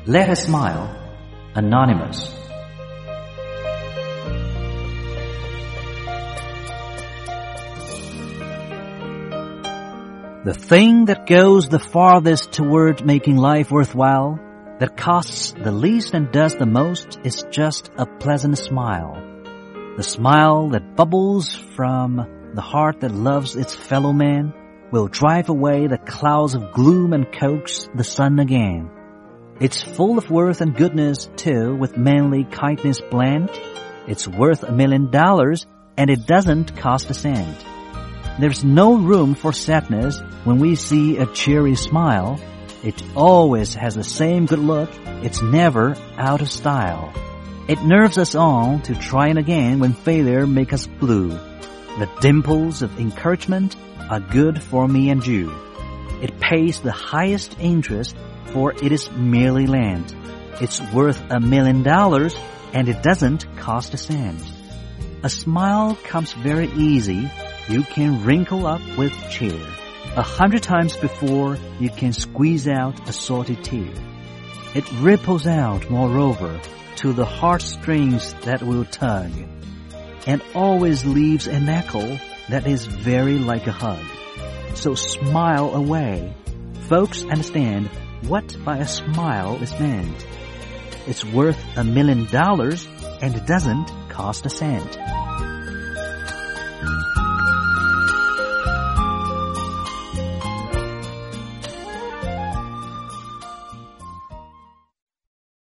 Let us smile. Anonymous. The thing that goes the farthest toward making life worthwhile, that costs the least and does the most, is just a pleasant smile. The smile that bubbles from the heart that loves its fellow man will drive away the clouds of gloom and coax the sun again. It's full of worth and goodness, too, with manly kindness blent. It's worth $1 million, and it doesn't cost a cent. There's no room for sadness when we see a cheery smile. It always has the same good look. It's never out of style. It nerves us on to try it again when failure makes us blue. The dimples of encouragement are good for me and you. It pays the highest interest, for it is merely lent. It's worth $1 million, and it doesn't cost a cent. A smile comes very easy. You can wrinkle up with cheer. 100 times before you can squeeze out a salty tear. It ripples out, moreover, to the heartstrings that will tug, and always leaves an echo that is very like a hug. So smile away. Folks understand what by a smile is meant. It's worth $1 million, and it doesn't cost a cent.